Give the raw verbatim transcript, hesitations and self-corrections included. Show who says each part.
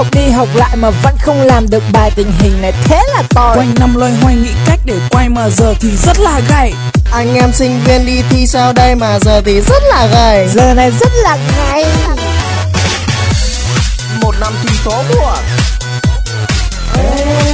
Speaker 1: học đi học lại mà vẫn không làm được bài, tình hình này thế là tôi.
Speaker 2: Quanh năm loay hoay nghĩ cách để quay mà giờ thì rất là gay.
Speaker 3: Anh em sinh viên đi thi sao đây mà giờ thì rất là gay.
Speaker 1: Giờ này rất là gay.
Speaker 3: Một năm thi số buồn.
Speaker 1: Ê,